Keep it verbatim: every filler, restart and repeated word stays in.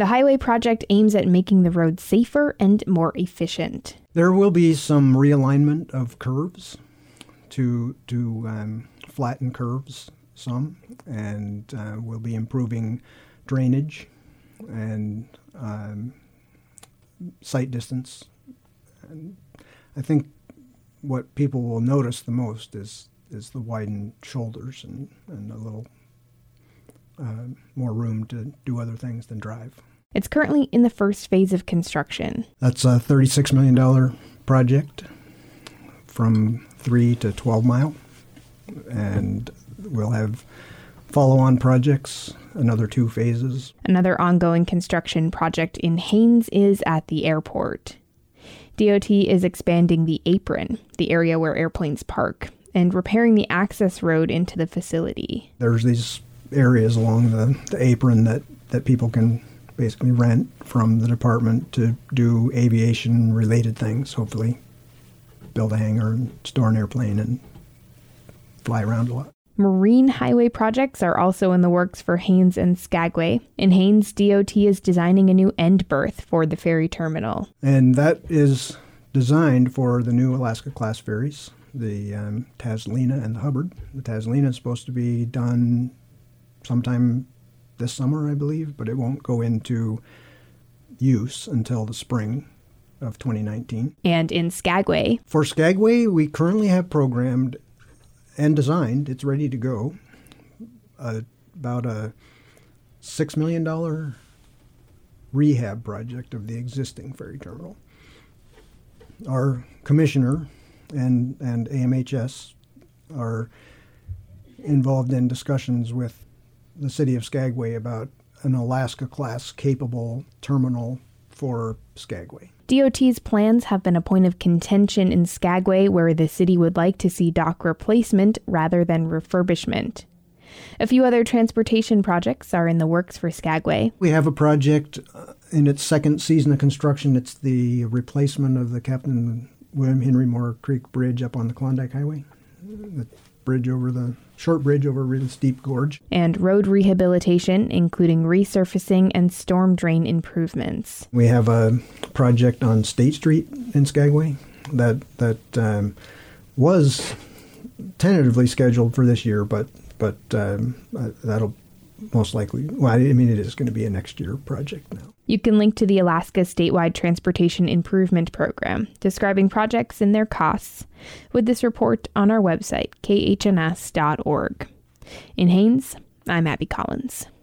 The highway project aims at making the road safer and more efficient. There will be some realignment of curves to, to um, flatten curves some, and uh, we'll be improving drainage and um, sight distance. And I think what people will notice the most is is the widened shoulders and, and a little uh, more room to do other things than drive. It's currently in the first phase of construction. That's a thirty-six million dollars project from three to twelve mile, and we'll have follow-on projects, another two phases. Another ongoing construction project in Haines is at the airport. D O T is expanding the apron, the area where airplanes park, and repairing the access road into the facility. There's these areas along the, the apron that, that people can basically rent from the department to do aviation-related things, hopefully build a hangar and store an airplane and fly around a lot. Marine highway projects are also in the works for Haines and Skagway. In Haines, D O T is designing a new end berth for the ferry terminal. And that is designed for the new Alaska-class ferries, the um, Taslina and the Hubbard. The Taslina is supposed to be done sometime this summer, I believe, but it won't go into use until the spring of twenty nineteen. And in Skagway. For Skagway, we currently have programmed and designed, it's ready to go, uh, about a six million dollars rehab project of the existing ferry terminal. Our commissioner and, and A M H S are involved in discussions with the city of Skagway about an Alaska-class capable terminal for Skagway. D O T's plans have been a point of contention in Skagway, where the city would like to see dock replacement rather than refurbishment. A few other transportation projects are in the works for Skagway. We have a project uh, in its second season of construction. It's the replacement of the Captain William Henry Moore Creek Bridge up on the Klondike Highway. The bridge over the short bridge over a really steep gorge. And road rehabilitation, including resurfacing and storm drain improvements. We have a project on State Street in Skagway that that um, was tentatively scheduled for this year, but but um, uh, that'll most likely, well, I mean, it is going to be a next year project now. You can link to the Alaska Statewide Transportation Improvement Program, describing projects and their costs, with this report on our website, k h n s dot org. In Haines, I'm Abby Collins.